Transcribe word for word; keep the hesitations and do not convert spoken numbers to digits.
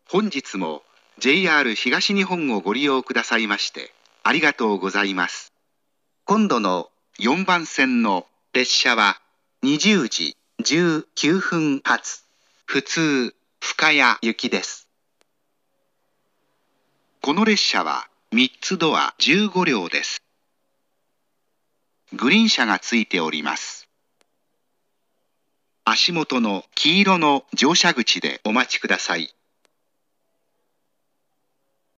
本日も ジェイアール 東日本をご利用くださいましてありがとうございます。今度のよんばん線の列車はにじゅうじじゅうきゅうふん発普通深谷行きです。この列車はみっつドアじゅうごりょうです。グリーン車がついております。足元の黄色の乗車口でお待ちください。